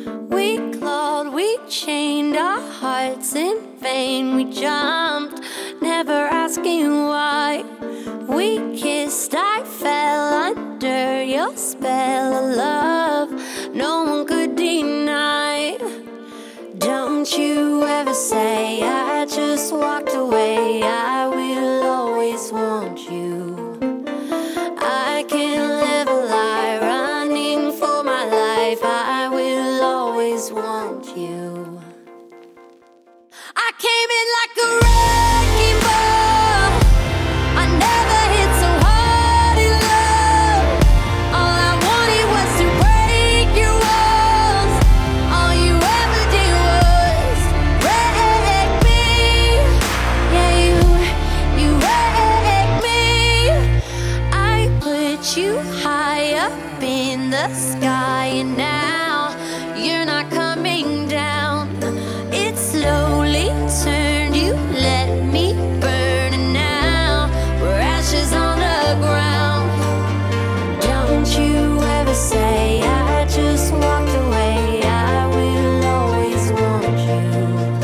We clawed, we chained our hearts in vain. We jumped, never asking why. We kissed, I fell under your spell of love no one could deny. Don't you ever say I just walked away. I will always want you. I can't live a lie running for my life. I will always want you. I came in like a wrecking ball. I never hit so hard in love. All I wanted was to break your walls. All you ever did was wreck me. Yeah, you wrecked me. I put you high up in the sky, and now you're not coming down. It slowly turned, you let me burn, and now we're ashes on the ground. Don't you ever say I just walked away. I will always want you.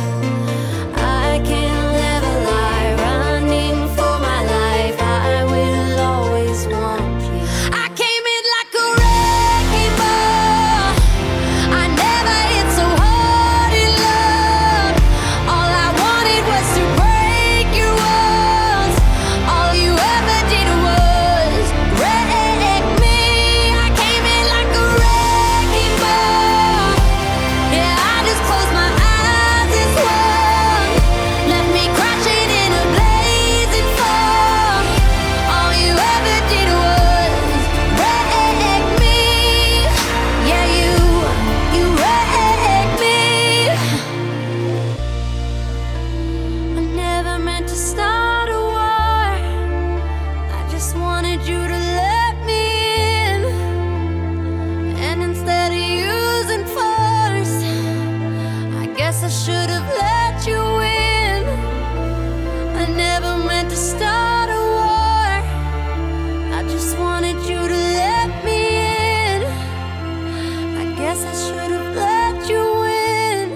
I can't live a lie running for my life. I will always want you. I came in like a wrecking ball. I never hit so hard in love. All I wanted was to break your walls. All you ever did was wreck me. I came in like a wrecking ball. Yeah, I just closed my eyes and swung. Left me crashing in a blazing fall. All you ever did was wreck me. Yeah, you wrecked me. I never meant to start a war. I just wanted you to let me in. And instead of using force, I guess I should have let you in. I never meant to start a war. I just wanted you to let me in. I guess I should have let you in.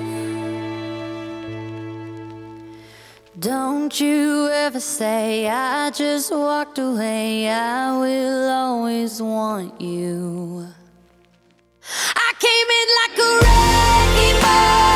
Don't you ever say I just walked away. I will always want you. I came in like a wrecking ball.